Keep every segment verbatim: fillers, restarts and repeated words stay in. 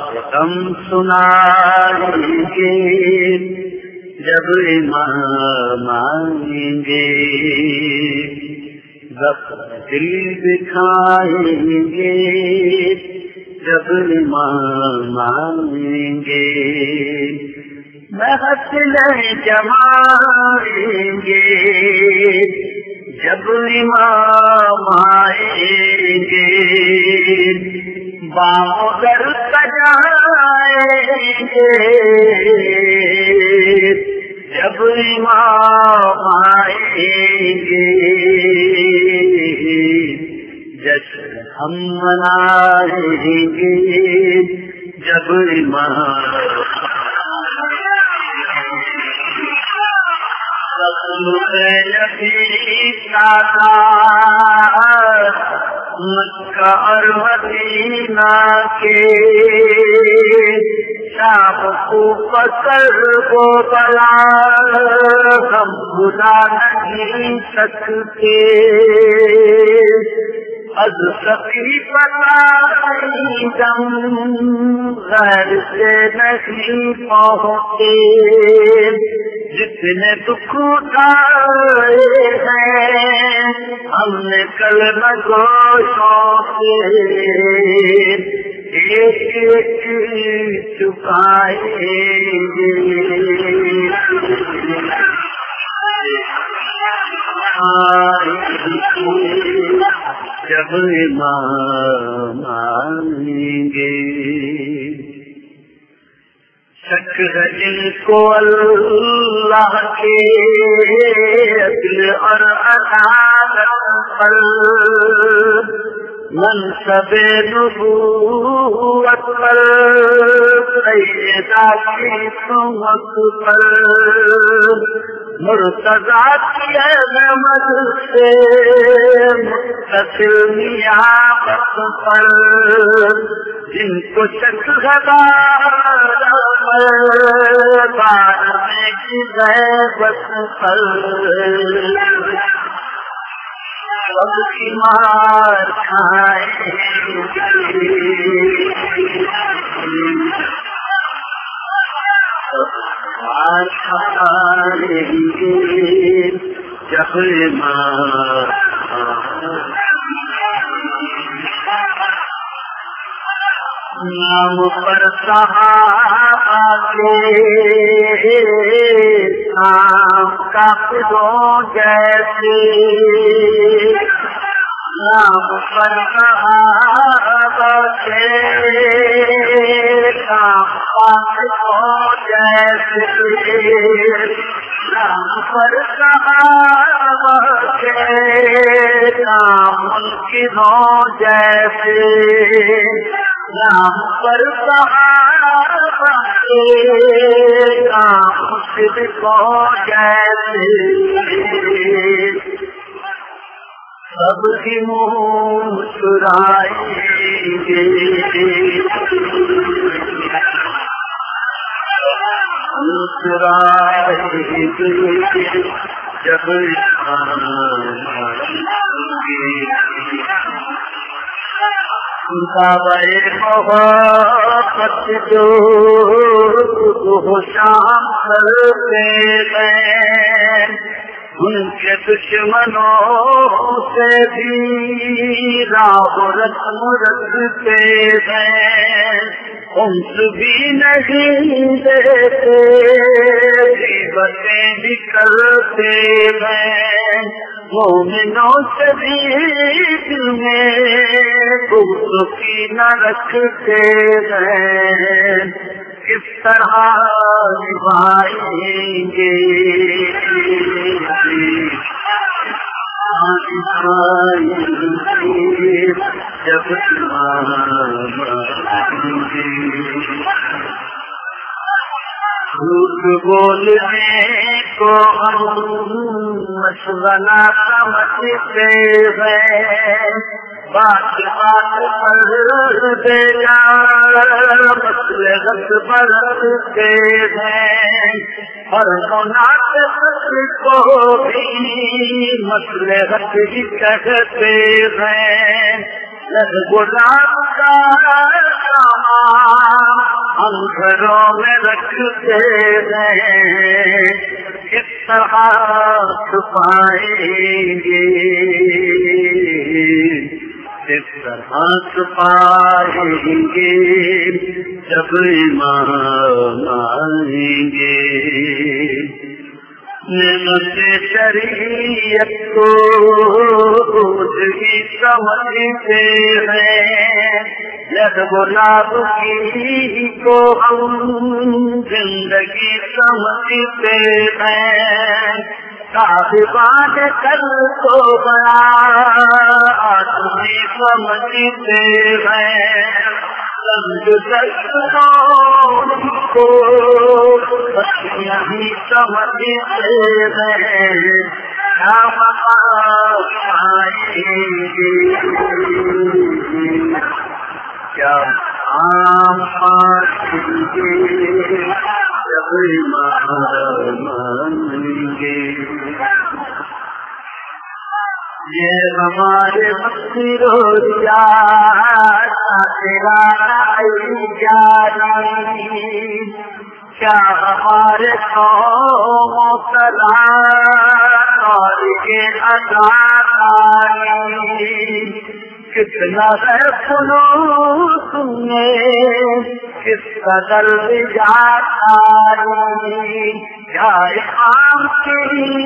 غم سنائیں گے جب امام آئیں گے، غفر دل دکھائیں گے جب امام آئیں گے، محفلیں جمائیں گے جب امام آئیں گے، باؤں در سجائیں گے جب امام آئیں گے، جشن ہم منائیں گے جب امام مکہ اور مدینہ کے شام کو پسر کو بلا ہم بلا نہیں سکتے، از سخی پتائی دم غیر سے نہیں پہنچے، جتنے دکھ اٹھائے ہیں ہم نے کلمہ گوشوں سے، ایک ایک چکائیں گے جب امام آئیں گے، شک ہے جن کو اللہ کے عدل اور عدالت پر، منصب نبوت پر، سیدہ کی سمت پر، مرتضیٰ کی احمد سے متصل نیابت پر، جن کو شک بار میں کی غیبت پر، سب کی مار کھائیں مار کھائیں گے جب امام نام پر صحابہ کے نام کا خدوں جیسے، نام پر صحابہ کے نام کا خدوں جیسے، نام پر صحابہ کے نام کی ہوں جیسے، نام پر صحابہ کے نام صدقوں جیسے، سب کی مسکرائیں گے مسکرائیں گے جب محبت جو شام کرتے ہیں، ان کے دشمنوں سے بھی راہ رسم رکھتے ہیں، ان سے بھی نہیں دیتے غیبتیں بھی کرتے ہیں، مومنوں سے بھی دل میں بغض کی نہ رکھتے ہیں، کس طرح نبھائیں گے جب جھوٹ بولنے کو ہم مشغلہ سمجھتے ہیں، بات بات پر دینا مصلحت برتتے ہیں، اور مناسبت کو بھی مصلحت ہی کہتے ہیں، گلاب کا سامان ہم گھروں میں رکھتے ہیں کس طرح چھپائیں گے، کس طرح چھپائیں گے جب ایمان آئیں گے۔ نعمت شریعت کو خود ہی سمجھتے ہیں، لب گلاب کی کو ہم زندگی سمجھتے ہیں، صاحبان کل کو بڑا آدمی سمجھتے ہیں، کو یہی سمجھتے ہیں، کیا مقام پائیں گے، کیا مقام پائیں گے جب ایمان مانیں گے۔ یہ ہمارے مسیریا تیرا جاری، کیا ہمارے قوم اور کے اداکاری، کتنا ہے خلوص میں کس قدر جاتی، کیا امام کی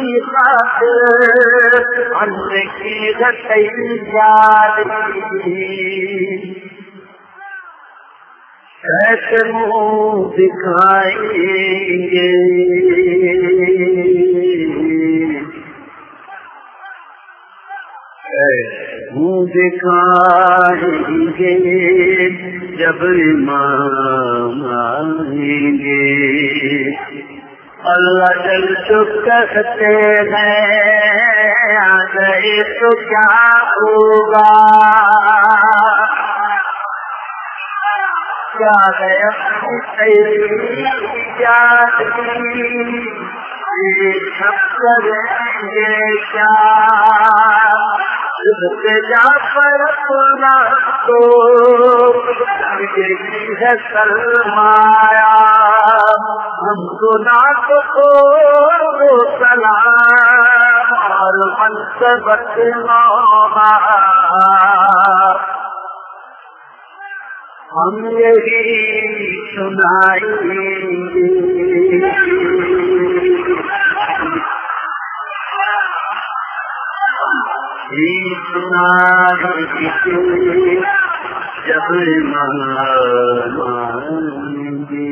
خاطر ہم کی گئی جاری، کیسے منہ دکھائیں گے، منہ دکھائیں گے جب ایمان آئیں گے۔ اللہ جل تو کہتے ہیں آ گئے تو کیا ہوگا، کیا گیا سب کریں گے کیا، جا پر اپنا تو ہے سرمایا، ہم گناہ کو سلام اور منصبت مولا، ہم یہی سنائیں گے، سنائیں گے جب ایمان مانیں گے،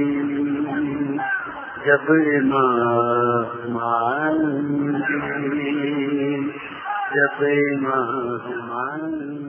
جب ایمان مانیں گے، جب ایمان مانیں گے۔